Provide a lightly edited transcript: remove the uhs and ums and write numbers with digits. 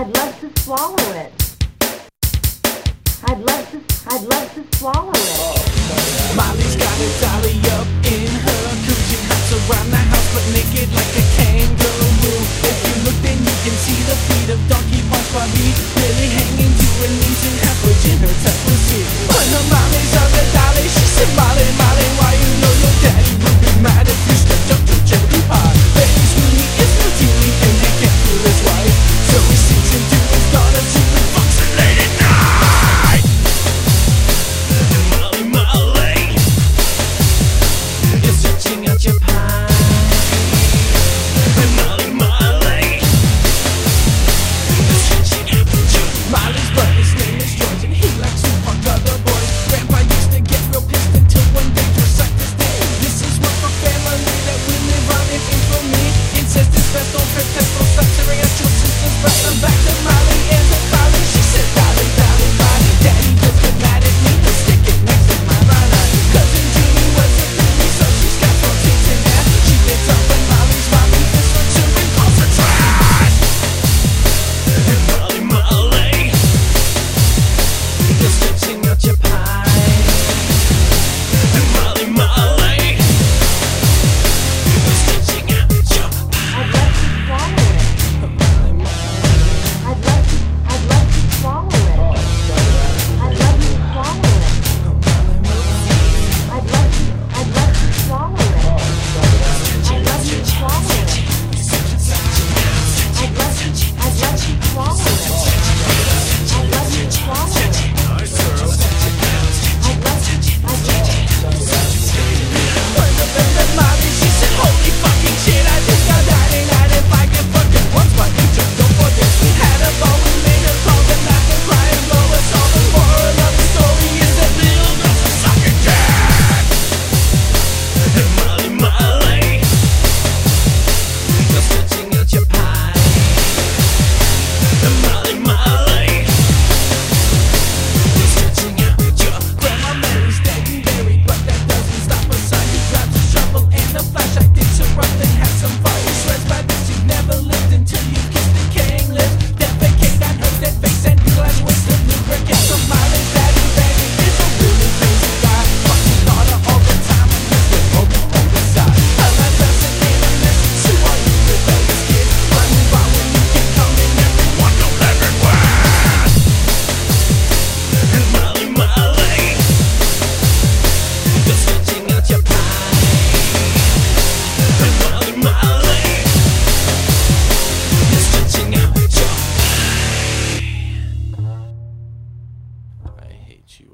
I'd love to swallow it. I'd love to swallow it. Molly's got a dolly up in her coochie, hops around the house but naked like a kangaroo. If you look then you can see the feet of Donkey Punch Barbie really hanging to her knees and half in her tuck pussy. When her mommy's on the dolly, she said, Molly, Molly, why you know your daddy would be mad if you stepped up to cherry pie. Baby Sweeney is no teeny and he can't fool his wife, so he sings into his daughter to the fucks her late at night. Molly, Molly, you're stretching out your pie. Molly, Molly, you're stretching out your pie. Molly's brother's name is George and he likes to fuck other boys. Grandpa used to get real pissed until one day just like this day. This is what for family that we live on in infamy. Incest is best, don't trip, test, don't stop tearing at your sister's breast. I'm back to Molly and her Dolly. She said, Dolly, Dolly, Dolly, Daddy just get mad at me and stick it next to my Molly. Cousin Jeannie was a baby, so she's got some tits in that. She gets up when Molly's mommy is her children calls her trash. Molly, Molly, you're stretching out your pie. Molly, Molly, you're stretching out your pie. I'd love to swallow it. Molly, Molly, I'd love to swallow it. I'd love to swallow it. I'd love to swallow it. I'd love to swallow it. I'd love to swallow it. I'd love to swallow it. I'd love to swallow it. When the band met Molly, she said, holy fucking shit, I think I'm dying. If I get fucked up once, but you just don't forget. We had a ball, we made her call, then laugh and cry and blow us all. The moral of the story is that little girls are sucking cat. Molly, Molly, you're stretching out your pie. Molly, Molly, you're stretching out your Grandma Mary's dead and buried, but that doesn't stop her son. He grabs a shovel and a flashlight, digs her up and has some fun. He swears by this you've never lived until you kiss the king lips. Defecate on her dead face and graduates the lubricant. So Molly's daddy Betty is a really crazy guy. Fucks his daughter all the time and lives with Homer on the side. A life lesson in a message to all you rebellious kids. Run move on when you can come in, everyone know everywhere. Molly, Molly, you're stretching out your pie. Molly, Molly, you're stretching out your pie. I hate you.